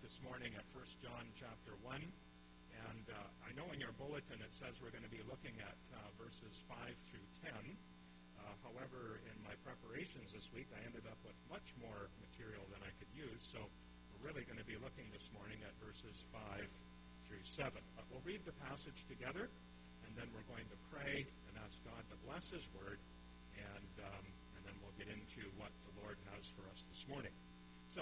this morning at 1 John chapter 1. And I know in your bulletin it says we're going to be looking at verses 5 through 10. However, in my preparations this week, I ended up with much more material than I could use. So we're really going to be looking this morning at verses 5 through 7. But we'll read the passage together, and then we're going to pray and ask God to bless His Word, and then we'll get into what the Lord has for us this morning. So,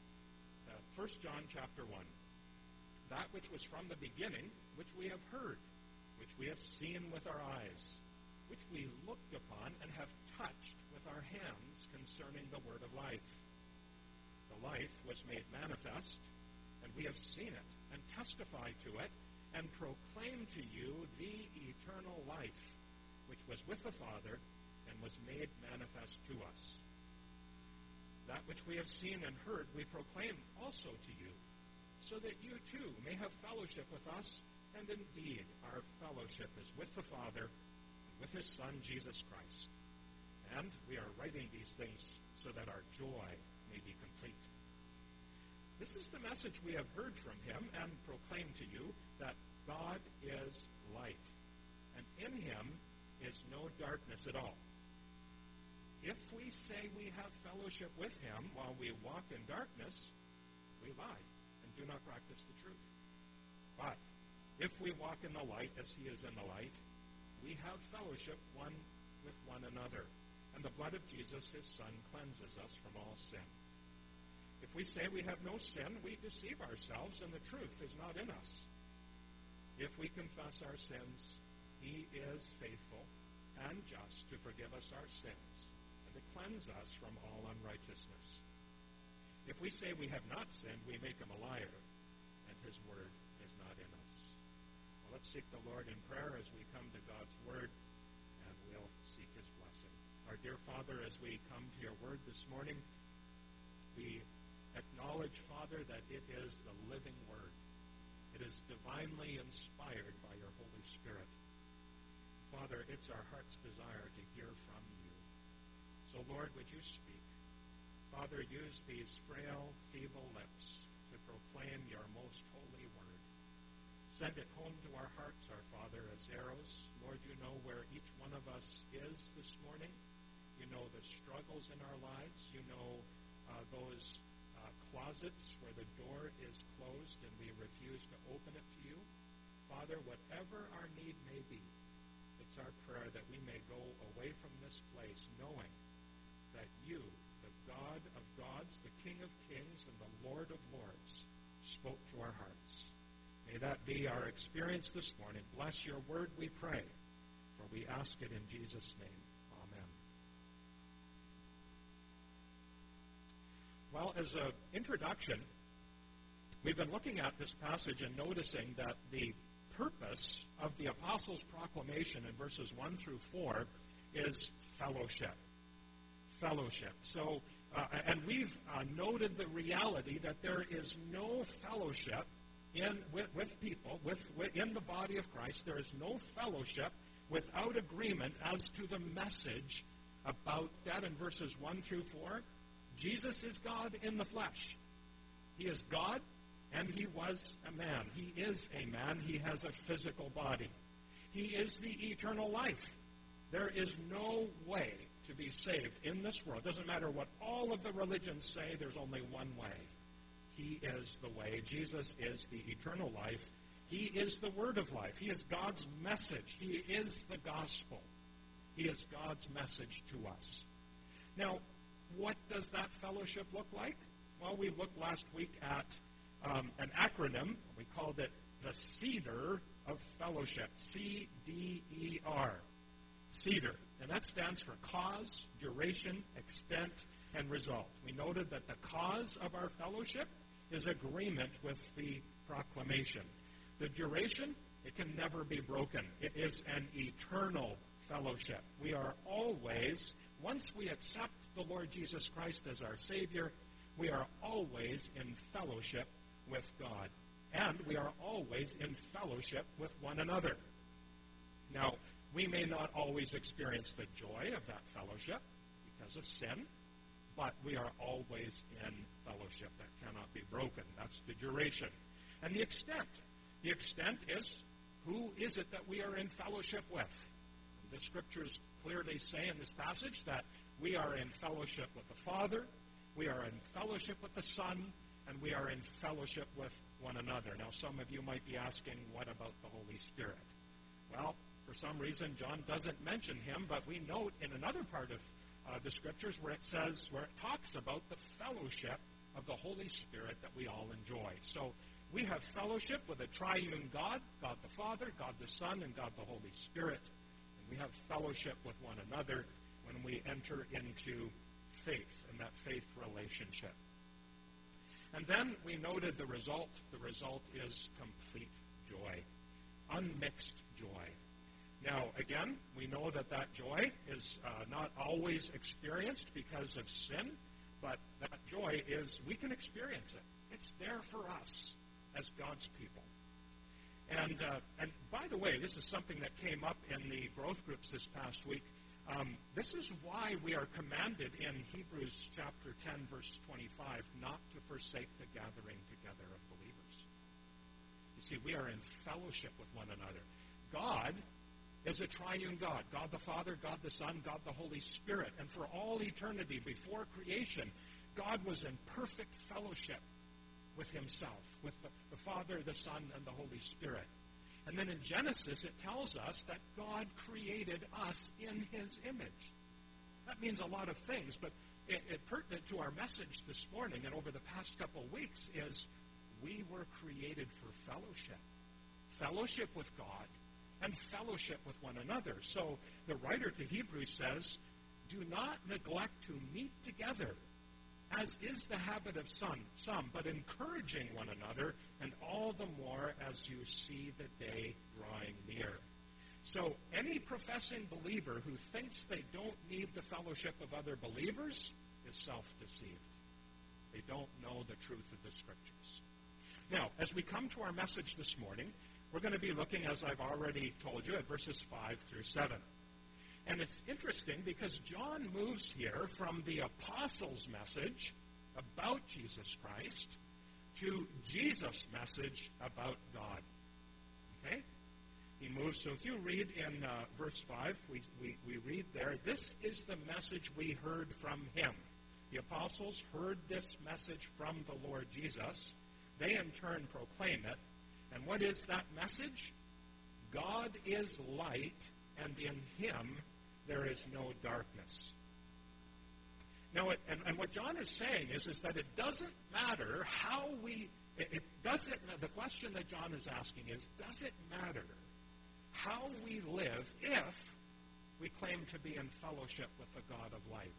1 John chapter 1. That which was from the beginning, which we have heard, which we have seen with our eyes, which we looked upon and have touched with our hands concerning the word of life. The life was made manifest, and we have seen it, and testify to it, and proclaim to you the eternal life, which was with the Father, and was made manifest to us. That which we have seen and heard we proclaim also to you, so that you too may have fellowship with us, and indeed our fellowship is with the Father and with His Son, Jesus Christ. And we are writing these things so that our joy may be complete. This is the message we have heard from Him and proclaim to you, that God is light, and in Him is no darkness at all. If we say we have fellowship with Him while we walk in darkness, we lie and do not practice the truth. But if we walk in the light as He is in the light, we have fellowship one with one another, and the blood of Jesus, His Son, cleanses us from all sin. If we say we have no sin, we deceive ourselves, and the truth is not in us. If we confess our sins, He is faithful and just to forgive us our sins and to cleanse us from all unrighteousness. If we say we have not sinned, we make Him a liar, and His word is not in us. Well, let's seek the Lord in prayer as we come to God's word, and we'll seek His blessing. Our dear Father, as we come to your word this morning, we acknowledge, Father, that it is the living word. It is divinely inspired by your Holy Spirit. Father, it's our heart's desire to hear from you. So, Lord, would you speak? Father, use these frail, feeble lips to proclaim your most holy word. Send it home to our hearts, our Father, as arrows. Lord, you know where each one of us is this morning. You know the struggles in our lives. You know those closets where the door is closed and we refuse to open it to you. Father, whatever our need may be, it's our prayer that we may go away from this place knowing that you, the God of gods, the King of kings, and the Lord of lords, spoke to our hearts. May that be our experience this morning. Bless your word, we pray, for we ask it in Jesus' name. Amen. Well, as an introduction, we've been looking at this passage and noticing that the purpose of the apostles' proclamation in verses 1 through 4 is fellowship. Fellowship. So, and we've noted the reality that there is no fellowship with people, in the body of Christ. There is no fellowship without agreement as to the message about that in verses 1 through 4. Jesus is God in the flesh. He is God, and He was a man. He is a man. He has a physical body. He is the eternal life. There is no way to be saved in this world. Doesn't matter what all of the religions say, there's only one way. He is the way. Jesus is the eternal life. He is the word of life. He is God's message. He is the gospel. He is God's message to us. Now, what does that fellowship look like? Well, we looked last week at an acronym. We called it the CEDAR of fellowship. C-D-E-R. CEDAR. And that stands for cause, duration, extent, and result. We noted that the cause of our fellowship is agreement with the proclamation. The duration, it can never be broken. It is an eternal fellowship. We are always, once we accept the Lord Jesus Christ as our Savior, we are always in fellowship with God. And we are always in fellowship with one another. Now, we may not always experience the joy of that fellowship because of sin, but we are always in fellowship that cannot be broken. That's the duration. And the extent. The extent is, who is it that we are in fellowship with? The Scriptures clearly say in this passage that we are in fellowship with the Father, we are in fellowship with the Son, and we are in fellowship with one another. Now, some of you might be asking, what about the Holy Spirit? Well, for some reason, John doesn't mention him, but we note in another part of the Scriptures where it talks about the fellowship of the Holy Spirit that we all enjoy. So we have fellowship with a triune God, God the Father, God the Son, and God the Holy Spirit. And we have fellowship with one another when we enter into faith, and that faith relationship. And then we noted the result. The result is complete joy, unmixed joy. Now, again, we know that joy is not always experienced because of sin, but that joy is, we can experience it. It's there for us as God's people. And by the way, this is something that came up in the growth groups this past week. This is why we are commanded in Hebrews chapter 10, verse 25, not to forsake the gathering together of believers. You see, we are in fellowship with one another. God is a triune God, God the Father, God the Son, God the Holy Spirit. And for all eternity, before creation, God was in perfect fellowship with himself, with the Father, the Son, and the Holy Spirit. And then in Genesis, it tells us that God created us in his image. That means a lot of things, but it pertinent to our message this morning and over the past couple of weeks is we were created for fellowship. Fellowship with God and fellowship with one another. So the writer to Hebrews says, do not neglect to meet together, as is the habit of some, but encouraging one another, and all the more as you see the day drawing near. So any professing believer who thinks they don't need the fellowship of other believers is self-deceived. They don't know the truth of the Scriptures. Now, as we come to our message this morning, we're going to be looking, as I've already told you, at verses 5 through 7. And it's interesting because John moves here from the apostles' message about Jesus Christ to Jesus' message about God. Okay? He moves, so if you read in verse 5, we read there, this is the message we heard from him. The apostles heard this message from the Lord Jesus. They in turn proclaim it. And what is that message? God is light, and in him there is no darkness. Now, and what John is saying is that it doesn't matter how the question that John is asking is, does it matter how we live if we claim to be in fellowship with the God of light?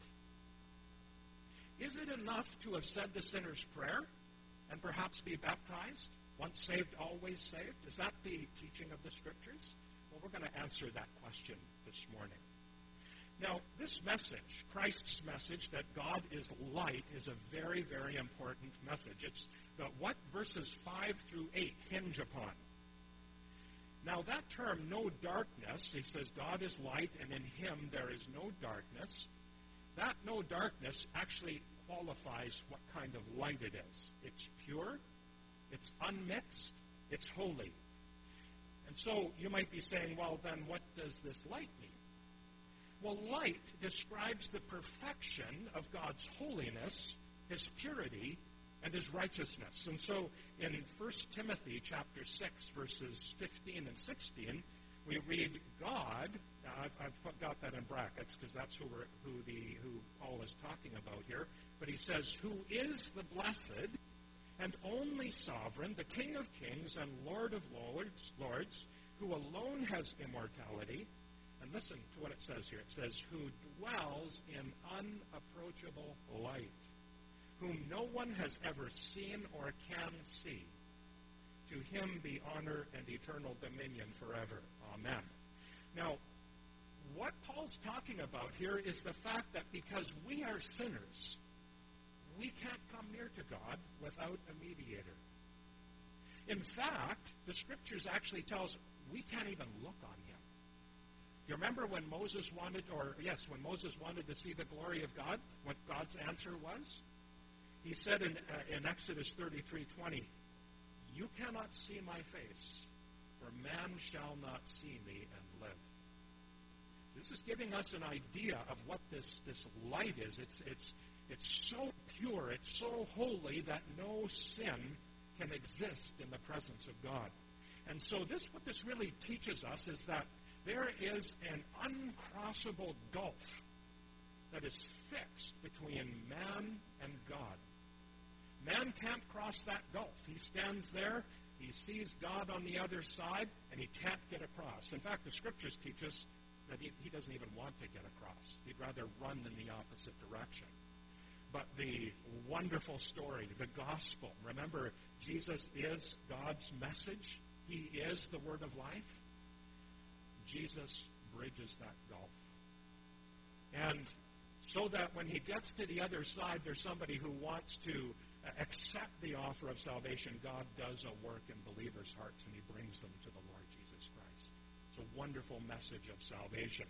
Is it enough to have said the sinner's prayer and perhaps be baptized? Once saved, always saved? Is that the teaching of the Scriptures? Well, we're going to answer that question this morning. Now, this message, Christ's message that God is light, is a very, very important message. It's what verses 5 through 8 hinge upon. Now, that term, no darkness, he says God is light, and in him there is no darkness. That no darkness actually qualifies what kind of light it is. It's pure, it's unmixed, it's holy. And so you might be saying, well, then what does this light mean? Well, light describes the perfection of God's holiness, his purity, and his righteousness. And so in 1 Timothy chapter 6, verses 15 and 16, we read God, I've got that in brackets because that's who Paul is talking about here, but he says, who is the blessed and only sovereign, the King of kings and Lord of lords, who alone has immortality. And listen to what it says here. It says, who dwells in unapproachable light, whom no one has ever seen or can see. To him be honor and eternal dominion forever. Amen. Now, what Paul's talking about here is the fact that because we are sinners, we can't come near to God without a mediator. In fact, the Scriptures actually tell us we can't even look on him. You remember when Moses wanted to see the glory of God, what God's answer was? He said in Exodus 33:20, "You cannot see my face, for man shall not see me and live." This is giving us an idea of what this light is. It's so pure, it's so holy that no sin can exist in the presence of God. And so what this really teaches us is that there is an uncrossable gulf that is fixed between man and God. Man can't cross that gulf. He stands there, he sees God on the other side, and he can't get across. In fact, the Scriptures teach us that he doesn't even want to get across. He'd rather run in the opposite direction. But the wonderful story, the gospel, remember, Jesus is God's message. He is the word of life. Jesus bridges that gulf. And so that when he gets to the other side, there's somebody who wants to accept the offer of salvation. God does a work in believers' hearts, and he brings them to the Lord Jesus Christ. It's a wonderful message of salvation.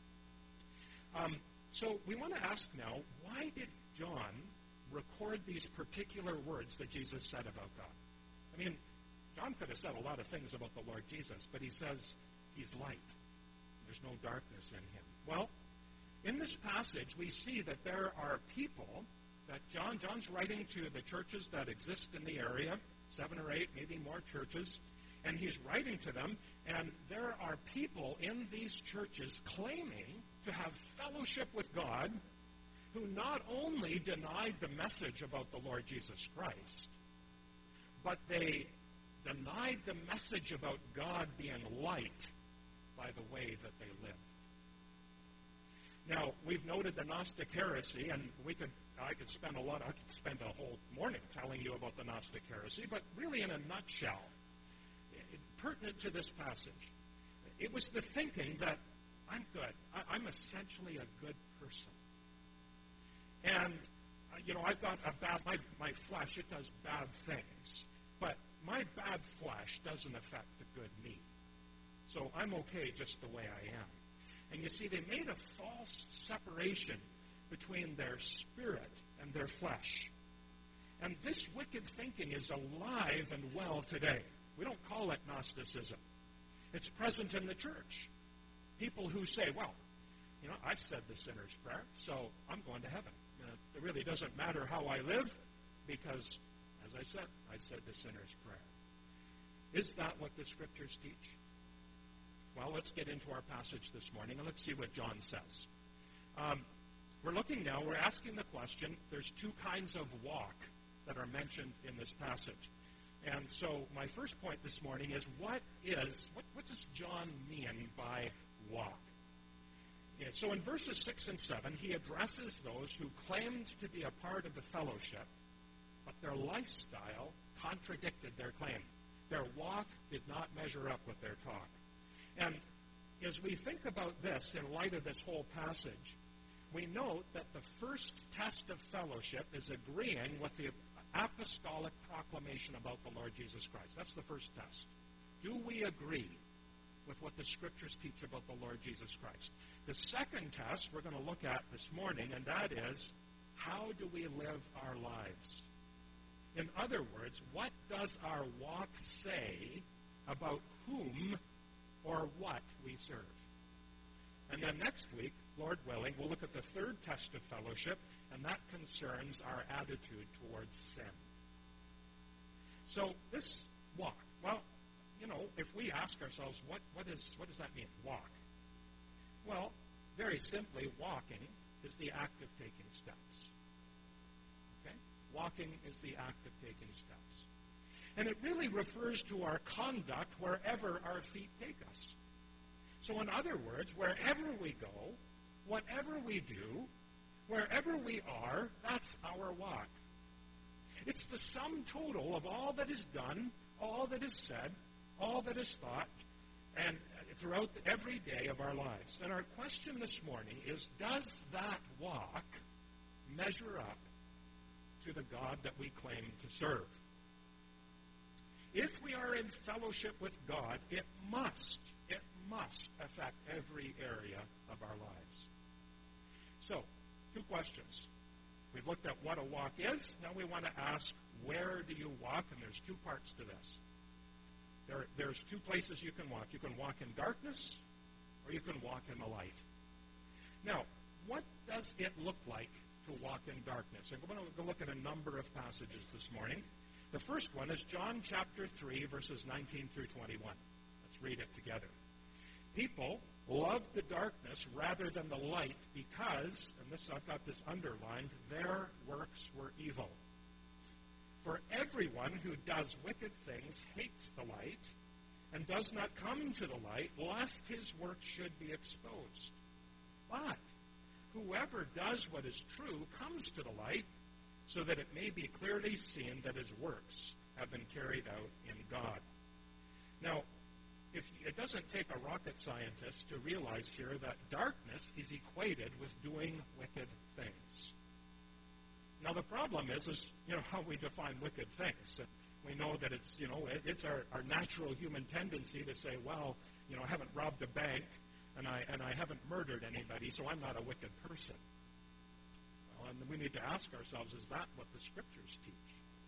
So we want to ask now, why did John record these particular words that Jesus said about God? I mean, John could have said a lot of things about the Lord Jesus, but he says he's light. There's no darkness in him. Well, in this passage, we see that there are people that John's writing to the churches that exist in the area, 7 or 8, maybe more churches, and he's writing to them, and there are people in these churches claiming to have fellowship with God who not only denied the message about the Lord Jesus Christ, but they denied the message about God being light by the way that they lived. Now, we've noted the Gnostic heresy, and I could spend a whole morning telling you about the Gnostic heresy, but really in a nutshell, pertinent to this passage, it was the thinking that I'm good. I'm essentially a good person. And, I've got my flesh, it does bad things. But my bad flesh doesn't affect the good me. So I'm okay just the way I am. And you see, they made a false separation between their spirit and their flesh. And this wicked thinking is alive and well today. We don't call it Gnosticism. It's present in the church. People who say, well, I've said the sinner's prayer, so I'm going to heaven. It really doesn't matter how I live because, as I said the sinner's prayer. Is that what the Scriptures teach? Well, let's get into our passage this morning, and let's see what John says. We're asking the question, there's two kinds of walk that are mentioned in this passage. And so my first point this morning is, what does John mean by walk? And so in verses 6 and 7, he addresses those who claimed to be a part of the fellowship, but their lifestyle contradicted their claim. Their walk did not measure up with their talk. And as we think about this in light of this whole passage, we note that the first test of fellowship is agreeing with the apostolic proclamation about the Lord Jesus Christ. That's the first test. Do we agree with what the Scriptures teach about the Lord Jesus Christ? The second test we're going to look at this morning, and that is, how do we live our lives? In other words, what does our walk say about whom or what we serve? And then next week, Lord willing, we'll look at the third test of fellowship, and that concerns our attitude towards sin. So this walk, well, if we ask ourselves, what does that mean, walk? Well, very simply, walking is the act of taking steps. Okay? Walking is the act of taking steps. And it really refers to our conduct wherever our feet take us. So in other words, wherever we go, whatever we do, wherever we are, that's our walk. It's the sum total of all that is done, all that is said, all that is thought, and throughout every day of our lives. And our question this morning is, does that walk measure up to the God that we claim to serve? If we are in fellowship with God, it must affect every area of our lives. So, two questions. We've looked at what a walk is. Now we want to ask, where do you walk? And there's two parts to this. There's two places you can walk. You can walk in darkness, or you can walk in the light. Now, what does it look like to walk in darkness? And we're going to look at a number of passages this morning. The first one is John chapter 3, verses 19 through 21. Let's read it together. People loved the darkness rather than the light because, and this I've got this underlined, their works were evil. For everyone who does wicked things hates the light and does not come to the light, lest his works should be exposed. But whoever does what is true comes to the light, so that it may be clearly seen that his works have been carried out in God. Now, it doesn't take a rocket scientist to realize here that darkness is equated with doing wicked things. Now, the problem is how we define wicked things. We know that it's our natural human tendency to say, well, I haven't robbed a bank and I haven't murdered anybody, so I'm not a wicked person. Well, and we need to ask ourselves, is that what the Scriptures teach?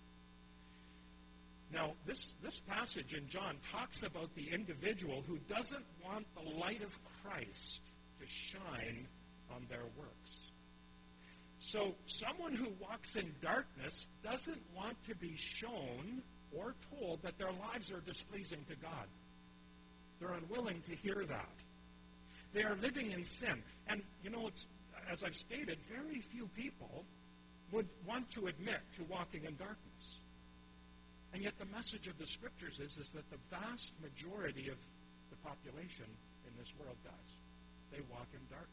Now, this passage in John talks about the individual who doesn't want the light of Christ to shine on their works. So someone who walks in darkness doesn't want to be shown or told that their lives are displeasing to God. They're unwilling to hear that. They are living in sin. And, as I've stated, very few people would want to admit to walking in darkness. And yet the message of the Scriptures is that the vast majority of the population in this world does. They walk in darkness.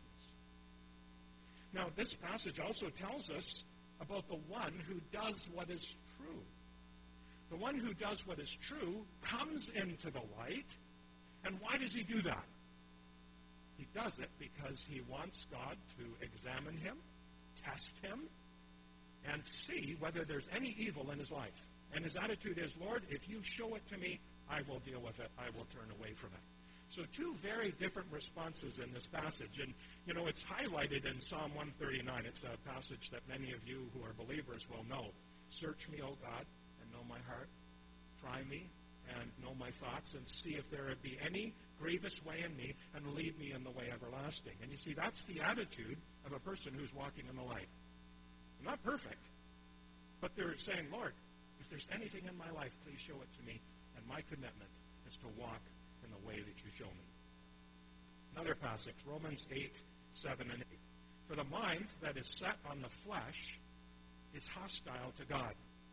Now, this passage also tells us about the one who does what is true. The one who does what is true comes into the light. And why does he do that? He does it because he wants God to examine him, test him, and see whether there's any evil in his life. And his attitude is, Lord, if you show it to me, I will deal with it. I will turn away from it. So two very different responses in this passage. And, it's highlighted in Psalm 139. It's a passage that many of you who are believers will know. Search me, O God, and know my heart. Try me and know my thoughts, and see if there be any grievous way in me, and lead me in the way everlasting. And you see, that's the attitude of a person who's walking in the light. They're not perfect, but they're saying, Lord, if there's anything in my life, please show it to me. And my commitment is to walk in the way that you show me. Another passage, Romans 8, 7 and 8. For the mind that is set on the flesh is hostile to God.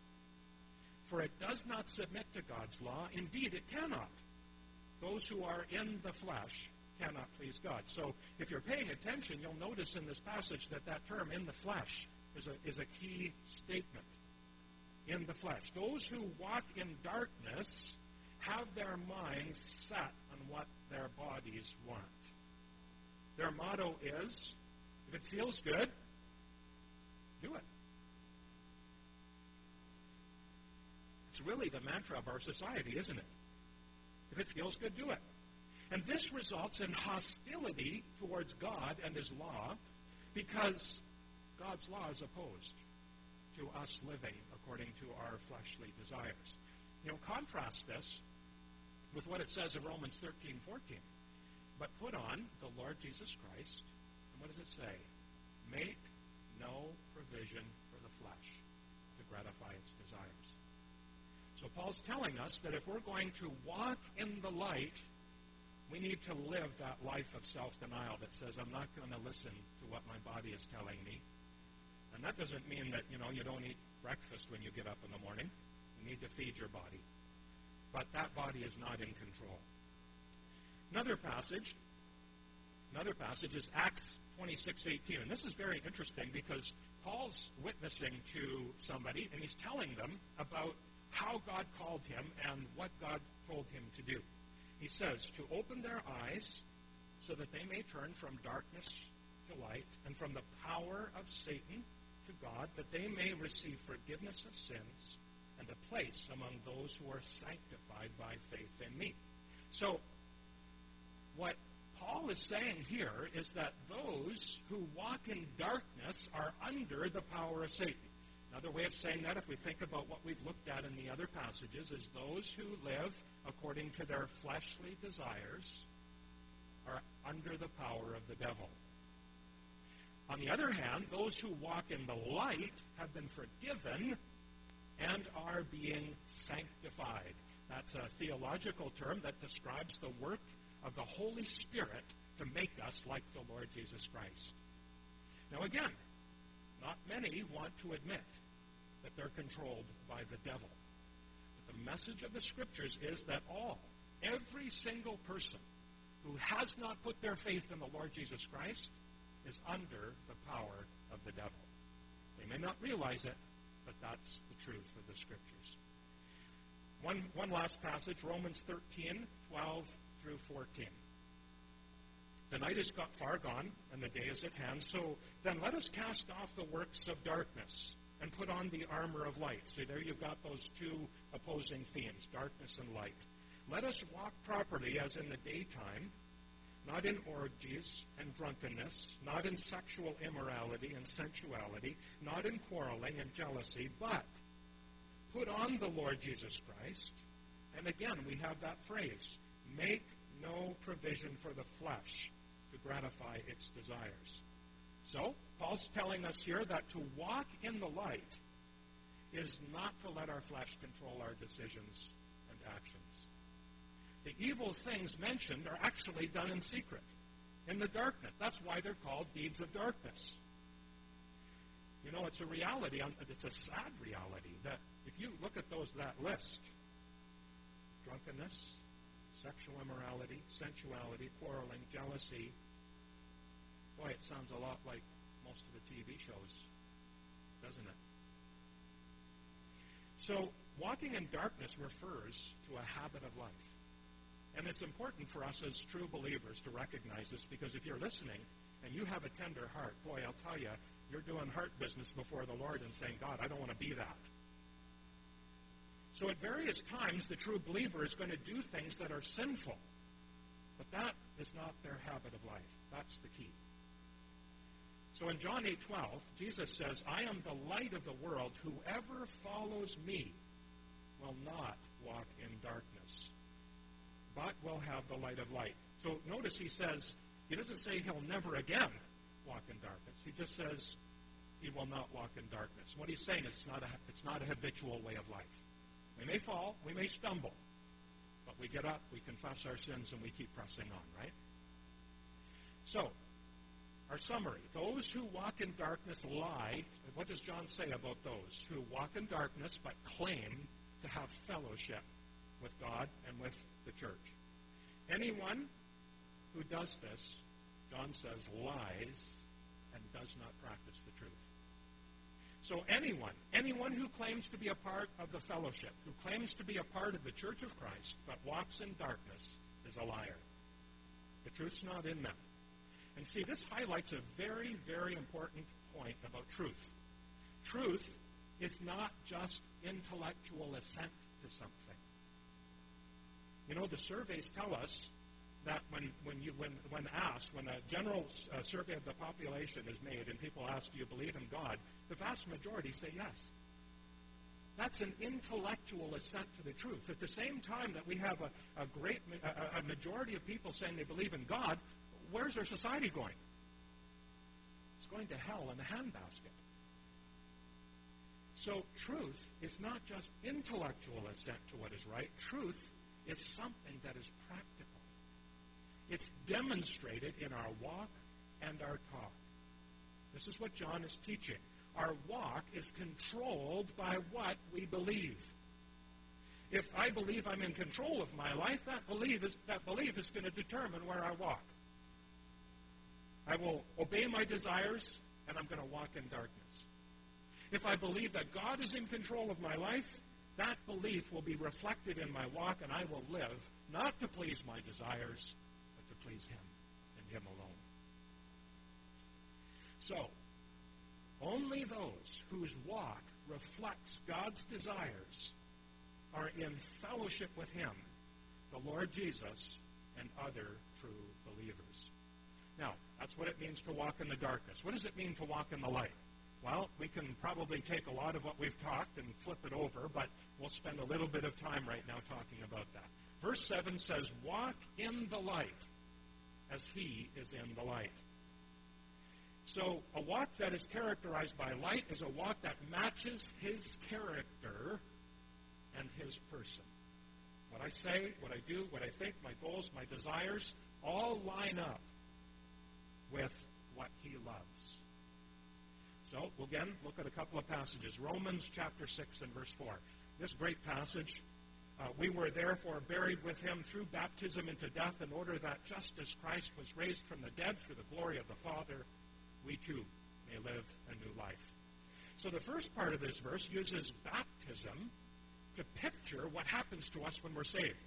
For it does not submit to God's law. Indeed, it cannot. Those who are in the flesh cannot please God. So if you're paying attention, you'll notice in this passage that term, in the flesh, is a key statement. In the flesh. Those who walk in darkness have their minds set on what their bodies want. Their motto is, if it feels good, do it. It's really the mantra of our society, isn't it? If it feels good, do it. And this results in hostility towards God and His law because God's law is opposed to us living according to our fleshly desires. Contrast this with what it says in Romans 13:14. But put on the Lord Jesus Christ, and what does it say? Make no provision for the flesh to gratify its desires. So Paul's telling us that if we're going to walk in the light, we need to live that life of self-denial that says, I'm not going to listen to what my body is telling me. And that doesn't mean that, you don't eat breakfast when you get up in the morning. You need to feed your body. But that body is not in control. Another passage is Acts 26:18. And this is very interesting because Paul's witnessing to somebody, and he's telling them about how God called him and what God told him to do. He says, to open their eyes so that they may turn from darkness to light and from the power of Satan to God, that they may receive forgiveness of sins and a place among those who are sanctified by faith in me. So, what Paul is saying here is that those who walk in darkness are under the power of Satan. Another way of saying that, if we think about what we've looked at in the other passages, is those who live according to their fleshly desires are under the power of the devil. On the other hand, those who walk in the light have been forgiven and are being sanctified. That's a theological term that describes the work of the Holy Spirit to make us like the Lord Jesus Christ. Now again, not many want to admit that they're controlled by the devil. But the message of the Scriptures is that every single person who has not put their faith in the Lord Jesus Christ is under the power of the devil. They may not realize it, but that's the truth of the Scriptures. One last passage, Romans 13, 12 through 14. The night is far gone, and the day is at hand. So then let us cast off the works of darkness and put on the armor of light. So there you've got those two opposing themes, darkness and light. Let us walk properly as in the daytime, not in orgies and drunkenness, not in sexual immorality and sensuality, not in quarreling and jealousy, but put on the Lord Jesus Christ. And again, we have that phrase, make no provision for the flesh to gratify its desires. So, Paul's telling us here that to walk in the light is not to let our flesh control our decisions and actions. The evil things mentioned are actually done in secret, in the darkness. That's why they're called deeds of darkness. You know, it's a reality, it's a sad reality, that if you look at that list, drunkenness, sexual immorality, sensuality, quarreling, jealousy, boy, it sounds a lot like most of the TV shows, doesn't it? So, walking in darkness refers to a habit of life. And it's important for us as true believers to recognize this, because if you're listening and you have a tender heart, boy, I'll tell you, you're doing heart business before the Lord and saying, God, I don't want to be that. So at various times, the true believer is going to do things that are sinful. But that is not their habit of life. That's the key. So in John 8:12, Jesus says, I am the light of the world. Whoever follows me will not walk in darkness, but will have the light of light. So notice he doesn't say he'll never again walk in darkness. He just says he will not walk in darkness. What he's saying is it's not a habitual way of life. We may fall, we may stumble, but we get up, we confess our sins, and we keep pressing on, right? So, our summary. Those who walk in darkness lie. What does John say about those who walk in darkness but claim to have fellowship with God and with the church? Anyone who does this, John says, lies and does not practice the truth. So anyone who claims to be a part of the fellowship, who claims to be a part of the Church of Christ, but walks in darkness, is a liar. The truth's not in them. And see, this highlights a very, very important point about truth. Truth is not just intellectual assent to something. You know, the surveys tell us that when asked, when a general survey of the population is made and people ask, do you believe in God, the vast majority say yes. That's an intellectual assent to the truth. At the same time that we have a majority of people saying they believe in God, where's our society going? It's going to hell in a handbasket. So truth is not just intellectual assent to what is right. Truth is something that is practical. It's demonstrated in our walk and our talk. This is what John is teaching. Our walk is controlled by what we believe. If I believe I'm in control of my life, that belief is going to determine where I walk. I will obey my desires, and I'm going to walk in darkness. If I believe that God is in control of my life, that belief will be reflected in my walk, and I will live not to please my desires, but to please Him and Him alone. So, only those whose walk reflects God's desires are in fellowship with Him, the Lord Jesus, and other true believers. Now, that's what it means to walk in the darkness. What does it mean to walk in the light? Well, we can probably take a lot of what we've talked and flip it over, but we'll spend a little bit of time right now talking about that. Verse 7 says, walk in the light as he is in the light. So a walk that is characterized by light is a walk that matches his character and his person. What I say, what I do, what I think, my goals, my desires, all line up with what he loves. So, we'll again look at a couple of passages. Romans chapter 6 and verse 4. This great passage, we were therefore buried with him through baptism into death, in order that just as Christ was raised from the dead through the glory of the Father, we too may live a new life. So the first part of this verse uses baptism to picture what happens to us when we're saved.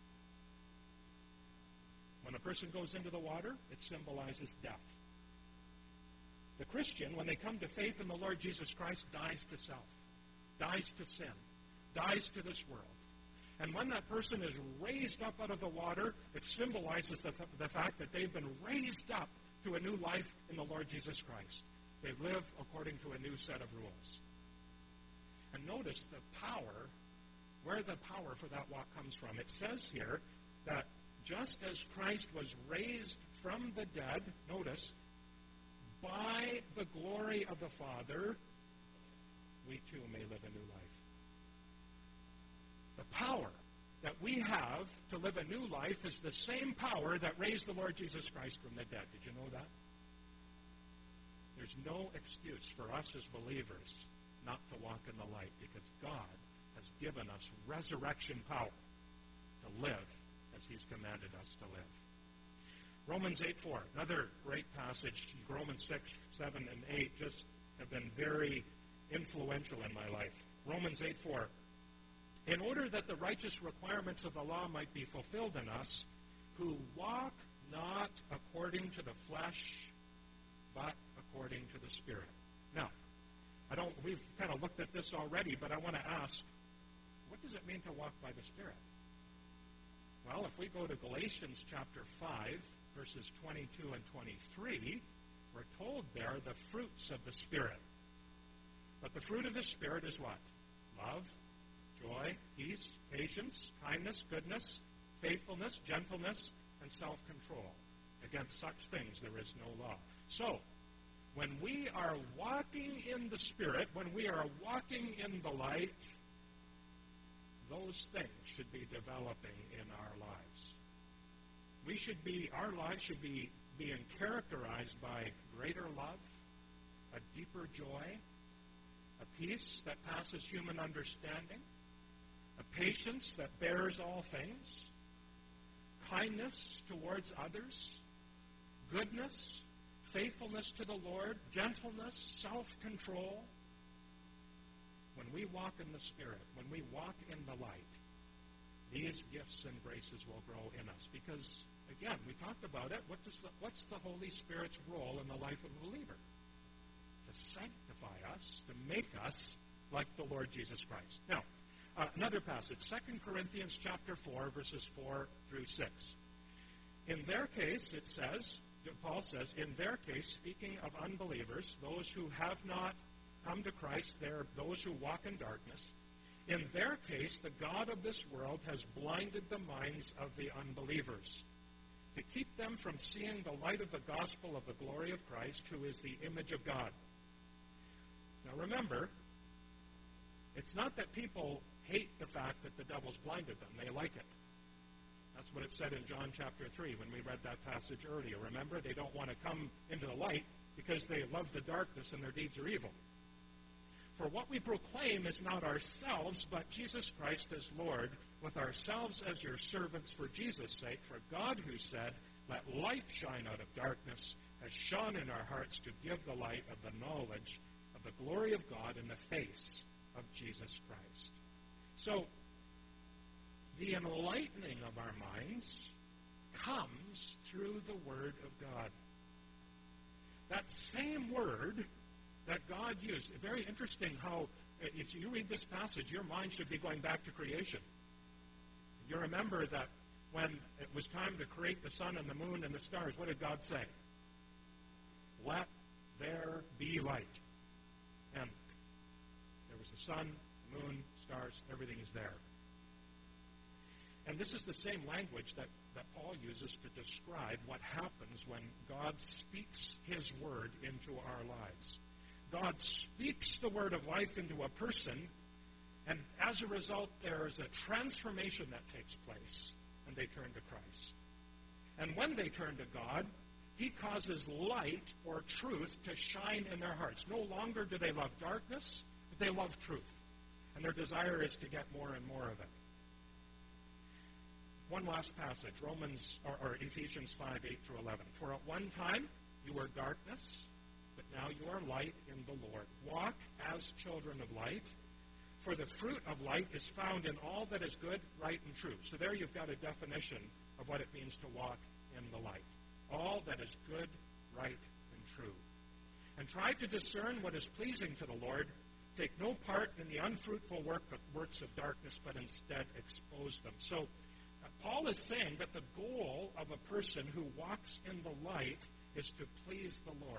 When a person goes into the water, it symbolizes death. The Christian, when they come to faith in the Lord Jesus Christ, dies to self, dies to sin, dies to this world. And when that person is raised up out of the water, it symbolizes the fact that they've been raised up to a new life in the Lord Jesus Christ. They live according to a new set of rules. And notice the power, where the power for that walk comes from. It says here that just as Christ was raised from the dead, notice, by the glory of the Father, we too may live a new life. The power that we have to live a new life is the same power that raised the Lord Jesus Christ from the dead. Did you know that? There's no excuse for us as believers not to walk in the light, because God has given us resurrection power to live as he's commanded us to live. Romans 8:4, another great passage. Romans 6, 7, and 8 just have been very influential in my life. Romans 8:4, in order that the righteous requirements of the law might be fulfilled in us, who walk not according to the flesh, but according to the Spirit. Now, we've kind of looked at this already, but I want to ask, what does it mean to walk by the Spirit? Well, if we go to Galatians chapter 5, verses 22 and 23, we're told there the fruits of the Spirit. But the fruit of the Spirit is what? Love, joy, peace, patience, kindness, goodness, faithfulness, gentleness, and self-control. Against such things there is no law. So, when we are walking in the Spirit, when we are walking in the light, those things should be developing in our lives. Our lives should be being characterized by greater love, a deeper joy, a peace that passes human understanding, a patience that bears all things, kindness towards others, goodness, faithfulness to the Lord, gentleness, self-control. When we walk in the Spirit, when we walk in the light, these gifts and graces will grow in us. Because, again, we talked about it. What's the Holy Spirit's role in the life of a believer? To sanctify us, to make us like the Lord Jesus Christ. Now, another passage, 2 Corinthians chapter 4, verses 4 through 6. In their case, it says, Paul says, in their case, speaking of unbelievers, those who have not come to Christ, they're those who walk in darkness. In their case, the God of this world has blinded the minds of the unbelievers to keep them from seeing the light of the gospel of the glory of Christ, who is the image of God. Now remember, it's not that people hate the fact that the devil's blinded them. They like it. That's what it said in John chapter 3 when we read that passage earlier. Remember, they don't want to come into the light because they love the darkness and their deeds are evil. For what we proclaim is not ourselves, but Jesus Christ as Lord, with ourselves as your servants for Jesus' sake. For God, who said, let light shine out of darkness, has shone in our hearts to give the light of the knowledge of the glory of God in the face of Jesus Christ. So, the enlightening of our minds comes through the Word of God. That same Word that God used. Very interesting how, if you read this passage, your mind should be going back to creation. You remember that when it was time to create the sun and the moon and the stars, what did God say? Let there be light. And there was the sun, moon, stars, everything is there. And this is the same language that Paul uses to describe what happens when God speaks his word into our lives. God speaks the word of life into a person, and as a result, there is a transformation that takes place, and they turn to Christ. And when they turn to God, he causes light or truth to shine in their hearts. No longer do they love darkness, but they love truth. And their desire is to get more and more of it. One last passage, Ephesians 5, 8 through 11. For at one time you were darkness, but now you are light in the Lord. Walk as children of light, for the fruit of light is found in all that is good, right, and true. So there you've got a definition of what it means to walk in the light. All that is good, right, and true. And try to discern what is pleasing to the Lord. Take no part in the unfruitful works of darkness, but instead expose them. So Paul is saying that the goal of a person who walks in the light is to please the Lord.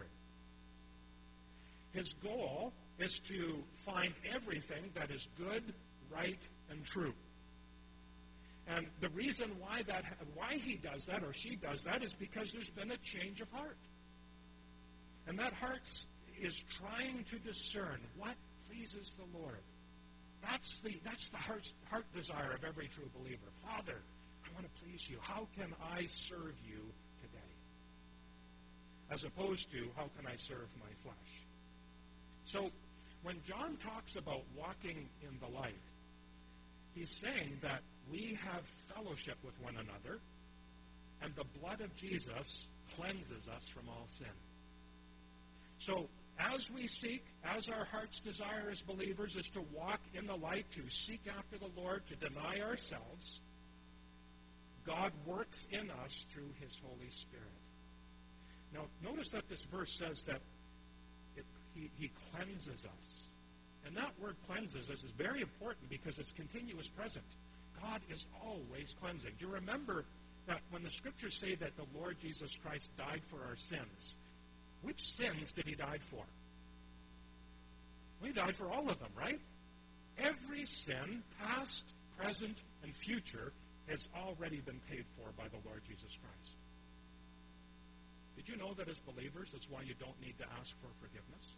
His goal is to find everything that is good, right, and true. And the reason why he does that or she does that is because there's been a change of heart. And that heart is trying to discern what pleases the Lord. That's the heart desire of every true believer. Father, I want to please you. How can I serve you today? As opposed to, how can I serve my flesh? So, when John talks about walking in the light, he's saying that we have fellowship with one another, and the blood of Jesus cleanses us from all sin. So, as we seek, as our heart's desire as believers is to walk in the light, to seek after the Lord, to deny ourselves, God works in us through his Holy Spirit. Now, notice that this verse says that he cleanses us. And that word cleanses us is very important because it's continuous present. God is always cleansing. Do you remember that when the scriptures say that the Lord Jesus Christ died for our sins, which sins did he die for? Well, he died for all of them, right? Every sin, past, present, and future, has already been paid for by the Lord Jesus Christ. Did you know that as believers, that's why you don't need to ask for forgiveness?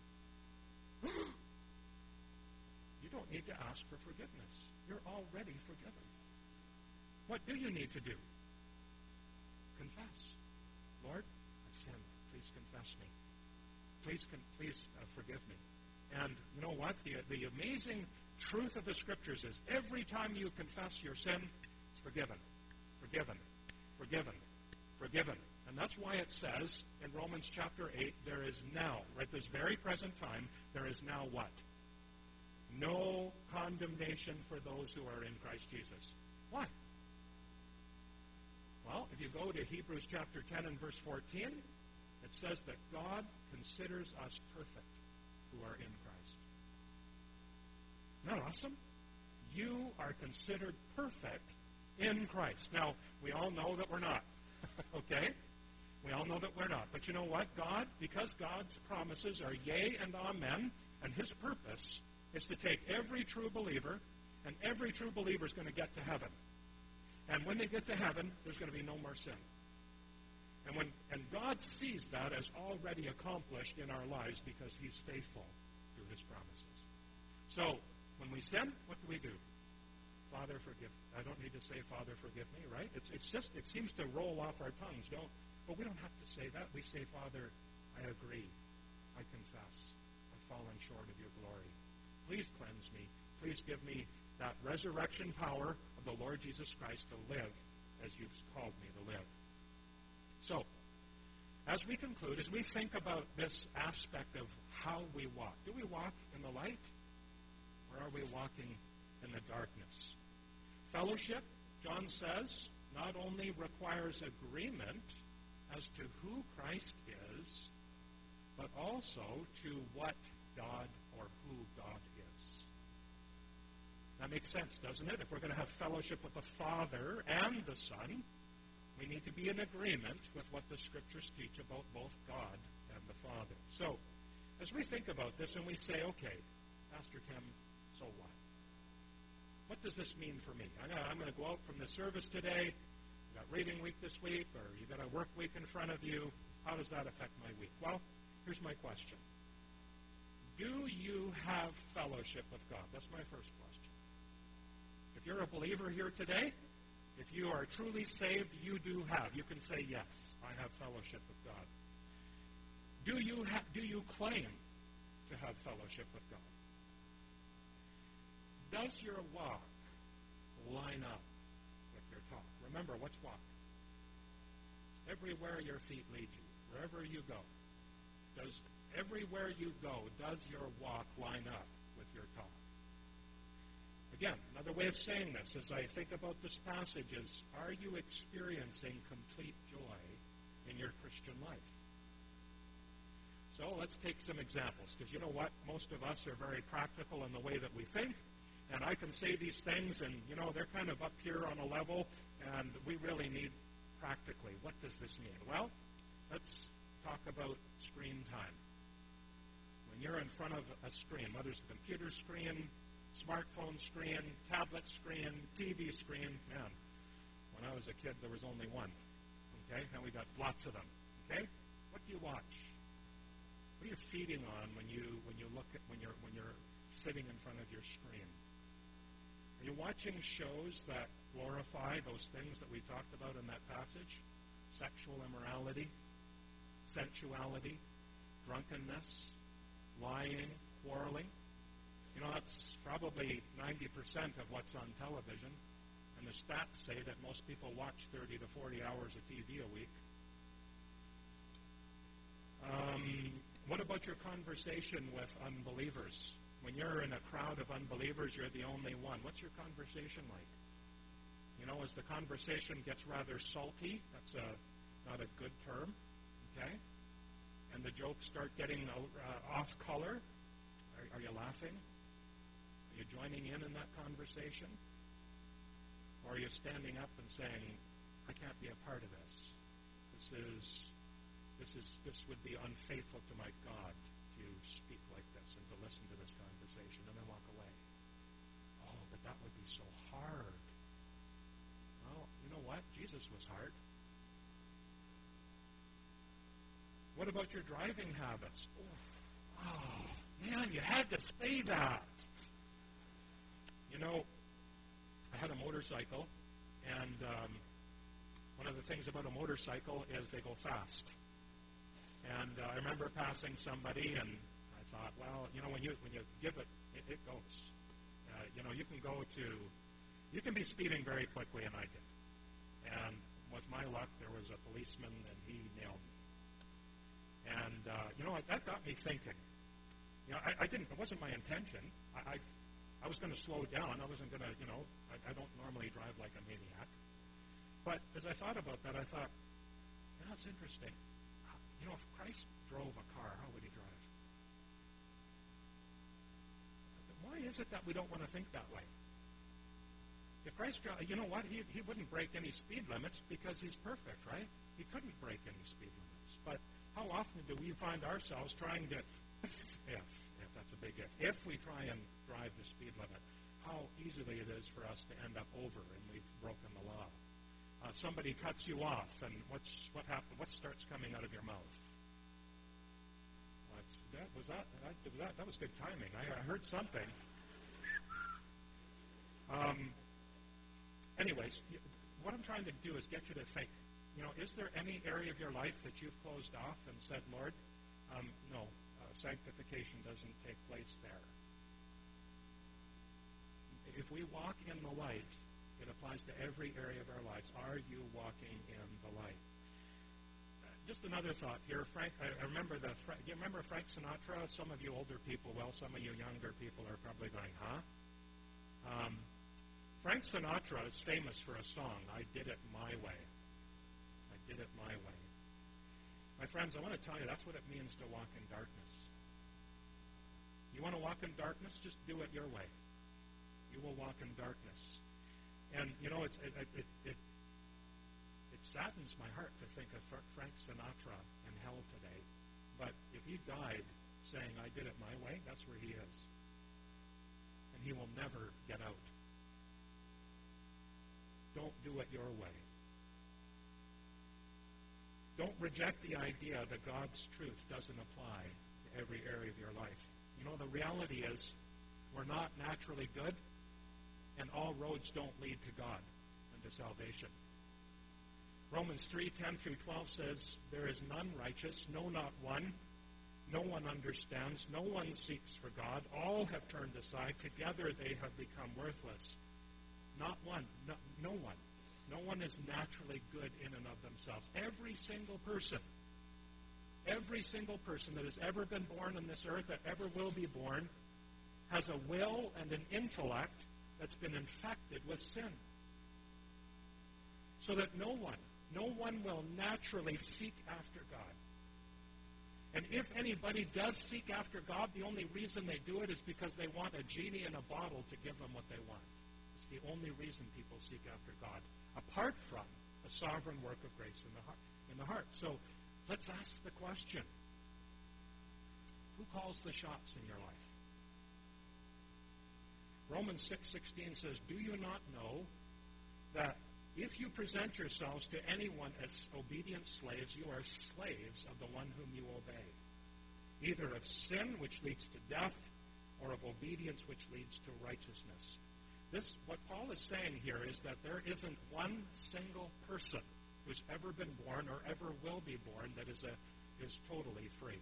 You don't need to ask for forgiveness. You're already forgiven. What do you need to do? Confess. Lord, I've sinned. Please confess me. Please forgive me. And you know what? The amazing truth of the Scriptures is every time you confess your sin, it's forgiven. Forgiven. Forgiven. Forgiven. And that's why it says in Romans chapter 8, there is now, right this very present time, there is now what? No condemnation for those who are in Christ Jesus. Why? Well, if you go to Hebrews chapter 10 and verse 14, it says that God considers us perfect who are in Christ. Isn't that awesome? You are considered perfect in Christ. Now, we all know that we're not. Okay? We all know that we're not. But you know what? God, because God's promises are yea and amen, and his purpose is to take every true believer, and every true believer is going to get to heaven. And when they get to heaven, there's going to be no more sin. And God sees that as already accomplished in our lives because he's faithful to his promises. So, when we sin, what do? Father, forgive. I don't need to say, Father, forgive me, right? It seems to roll off our tongues, but we don't have to say that. We say, Father, I agree. I confess. I've fallen short of your glory. Please cleanse me. Please give me that resurrection power of the Lord Jesus Christ to live as you've called me to live. So, as we conclude, as we think about this aspect of how we walk, do we walk in the light or are we walking in the darkness? Fellowship, John says, not only requires agreement as to who Christ is, but also to what God or who God is. That makes sense, doesn't it? If we're going to have fellowship with the Father and the Son, we need to be in agreement with what the Scriptures teach about both God and the Father. So, as we think about this and we say, okay, Pastor Tim, so what? What does this mean for me? I'm going to go out from the service today. You've got reading week this week, or you've got a work week in front of you. How does that affect my week? Well, here's my question. Do you have fellowship with God? That's my first question. If you're a believer here today, if you are truly saved, you do have. You can say, yes, I have fellowship with God. Do you claim to have fellowship with God? Does your walk line up with your talk? Remember, what's walk? Everywhere your feet lead you, wherever you go. Everywhere you go, does your walk line up with your talk? Again, another way of saying this as I think about this passage is, are you experiencing complete joy in your Christian life? So let's take some examples, because you know what? Most of us are very practical in the way that we think, and I can say these things, and, they're kind of up here on a level, and we really need practically, what does this mean? Well, let's talk about screen time. When you're in front of a screen, whether it's a computer screen, smartphone screen, tablet screen, TV screen. Man, when I was a kid, there was only one. Okay, now we got lots of them. Okay, what do you watch? What are you feeding on when you're sitting in front of your screen? Are you watching shows that glorify those things that we talked about in that passage? Sexual immorality, sensuality, drunkenness, lying, quarreling. That's probably 90% of what's on television. And the stats say that most people watch 30 to 40 hours of TV a week. What about your conversation with unbelievers? When you're in a crowd of unbelievers, you're the only one. What's your conversation like? As the conversation gets rather salty, that's not a good term, okay? And the jokes start getting off color, are you laughing? Are you joining in that conversation? Or are you standing up and saying, I can't be a part of this. This would be unfaithful to my God to speak like this and to listen to this conversation and then walk away. Oh, but that would be so hard. Well, you know what? Jesus was hard. What about your driving habits? Oh, man, you had to say that. I had a motorcycle, and one of the things about a motorcycle is they go fast. And I remember passing somebody, and I thought, well, when you give it, it goes. You can be speeding very quickly, and I did. And with my luck, there was a policeman, and he nailed me. And, that got me thinking. It wasn't my intention. I was going to slow down. I wasn't going to, I don't normally drive like a maniac. But as I thought about that, I thought, that's interesting. If Christ drove a car, how would he drive? Why is it that we don't want to think that way? If Christ drove, you know what? He wouldn't break any speed limits because he's perfect, right? He couldn't break any speed limits. But how often do we find ourselves trying to, if that's a big if we try and drive the speed limit, how easily it is for us to end up over and we've broken the law. Somebody cuts you off, and what happens? What starts coming out of your mouth? That was good timing. I heard something. Anyways, what I'm trying to do is get you to think. Is there any area of your life that you've closed off and said, Lord, no, sanctification doesn't take place there? If we walk in the light, it applies to every area of our lives. Are you walking in the light? Just another thought here. Frank, I remember do you remember Frank Sinatra? Some of you older people, some of you younger people are probably going, huh? Frank Sinatra is famous for a song, I Did It My Way. I did it my way. My friends, I want to tell you, that's what it means to walk in darkness. You want to walk in darkness? Just do it your way. You will walk in darkness. And, it saddens my heart to think of Frank Sinatra in hell today. But if he died saying, I did it my way, that's where he is. And he will never get out. Don't do it your way. Don't reject the idea that God's truth doesn't apply to every area of your life. The reality is we're not naturally good, and all roads don't lead to God and to salvation. Romans 3:10 through 12 says, there is none righteous, no, not one. No one understands. No one seeks for God. All have turned aside. Together they have become worthless. Not one. No one. No one is naturally good in and of themselves. Every single person that has ever been born on this earth, that ever will be born, has a will and an intellect that's been infected with sin. So that no one will naturally seek after God. And if anybody does seek after God, the only reason they do it is because they want a genie in a bottle to give them what they want. It's the only reason people seek after God, apart from a sovereign work of grace in the heart. So let's ask the question, who calls the shots in your life? Romans 6:16 says, do you not know that if you present yourselves to anyone as obedient slaves, you are slaves of the one whom you obey, either of sin, which leads to death, or of obedience, which leads to righteousness. What Paul is saying here is that there isn't one single person who's ever been born or ever will be born that is totally free.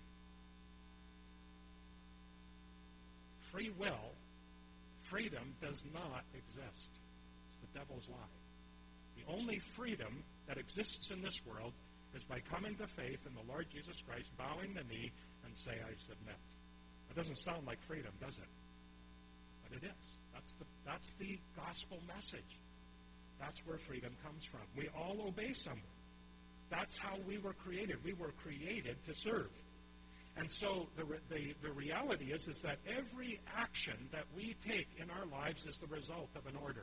Free will, freedom does not exist. It's the devil's lie. The only freedom that exists in this world is by coming to faith in the Lord Jesus Christ, bowing the knee, and say, I submit. That doesn't sound like freedom, does it? But it is. That's the gospel message. That's where freedom comes from. We all obey someone. That's how we were created. We were created to serve. And so the reality is that every action that we take in our lives is the result of an order.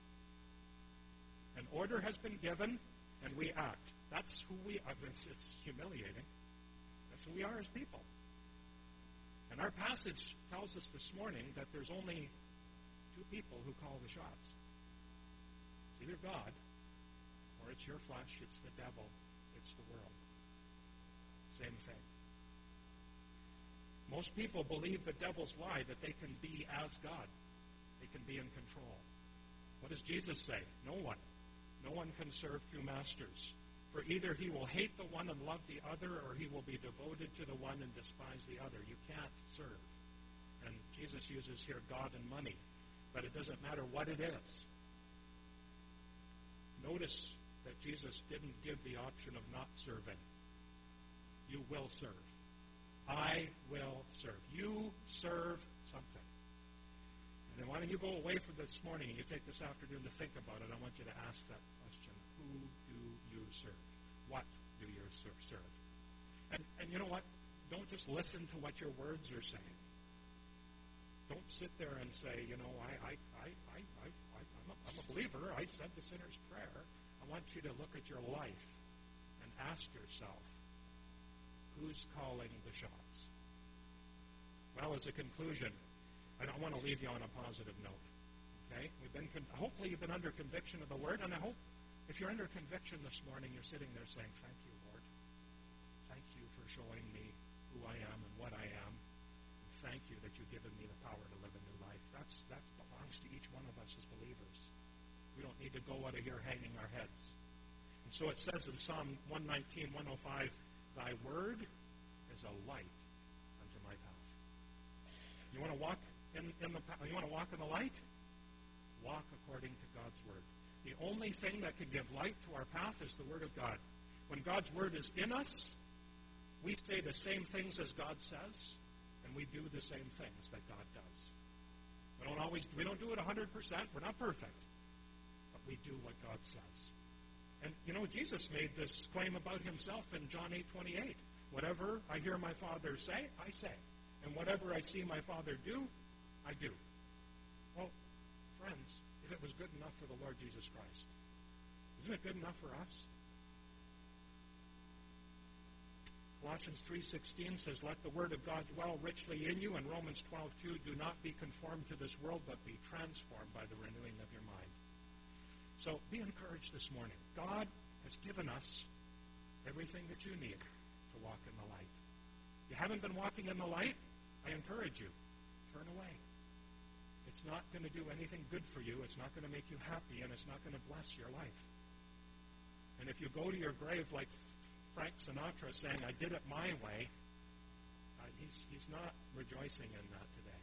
An order has been given, and we act. That's who we are. It's humiliating. That's who we are as people. And our passage tells us this morning that there's only two people who call the shots. It's either God, or it's your flesh, it's the devil, it's the world. Same thing. Most people believe the devil's lie that they can be as God. They can be in control. What does Jesus say? No one. No one can serve two masters. For either he will hate the one and love the other, or he will be devoted to the one and despise the other. You can't serve. And Jesus uses here God and money, but it doesn't matter what it is. Notice that Jesus didn't give the option of not serving. You will serve. I will serve. You serve something. And then why don't you go away from this morning and you take this afternoon to think about it. I want you to ask that question. Who do you serve? What do you serve? And you know what? Don't just listen to what your words are saying. Don't sit there and say, I'm a believer. I said the sinner's prayer. I want you to look at your life and ask yourself, who's calling the shots? Well, as a conclusion, I don't want to leave you on a positive note. Okay? Hopefully you've been under conviction of the Word, and I hope if you're under conviction this morning, you're sitting there saying, thank you, Lord. Thank you for showing me who I am and what I am. And thank you that you've given me the power to live a new life. That belongs to each one of us as believers. We don't need to go out of here hanging our heads. And so it says in Psalm 119, 105, thy word is a light unto my path. You want to walk you want to walk in the light? Walk according to God's word. The only thing that can give light to our path is the word of God. When God's word is in us, we say the same things as God says, and we do the same things that God does. We don't do it 100%. We're not perfect, but we do what God says. And, Jesus made this claim about himself in John 8:28. Whatever I hear my Father say, I say. And whatever I see my Father do, I do. Well, friends, if it was good enough for the Lord Jesus Christ? Isn't it good enough for us? Colossians 3:16 says, let the word of God dwell richly in you. And Romans 12:2, do not be conformed to this world, but be transformed by the renewing of your mind. So be encouraged this morning. God has given us everything that you need to walk in the light. You haven't been walking in the light? I encourage you, turn away. It's not going to do anything good for you. It's not going to make you happy, and it's not going to bless your life. And if you go to your grave like Frank Sinatra saying, I did it my way, he's not rejoicing in that today.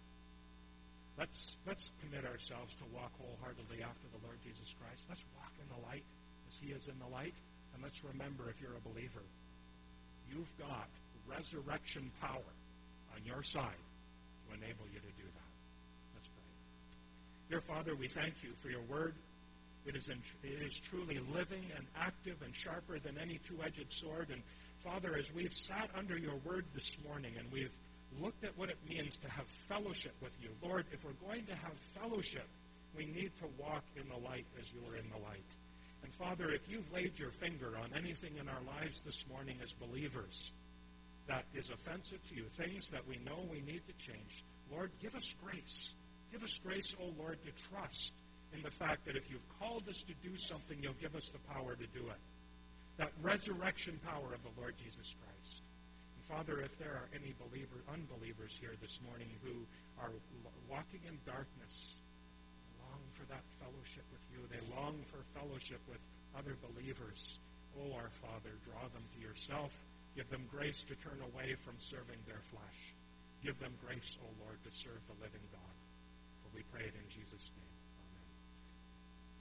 Let's commit ourselves to walk wholeheartedly after the Lord Jesus Christ. Let's walk in the light as he is in the light. And let's remember, if you're a believer, you've got resurrection power on your side to enable you to do that. Let's pray. Dear Father, we thank you for your word. It is truly living and active and sharper than any two-edged sword. And Father, as we've sat under your word this morning and we've looked at what it means to have fellowship with you, Lord, if we're going to have fellowship, we need to walk in the light as you are in the light. And Father, if you've laid your finger on anything in our lives this morning as believers that is offensive to you, things that we know we need to change, Lord, give us grace. Give us grace, O Lord, to trust in the fact that if you've called us to do something, you'll give us the power to do it. That resurrection power of the Lord Jesus Christ. And Father, if there are any unbelievers here this morning who are walking in darkness, long for that fellowship with you, they long for fellowship with other believers. Oh, our Father, draw them to yourself. Give them grace to turn away from serving their flesh. Give them grace, O Lord, to serve the living God. For we pray it in Jesus' name.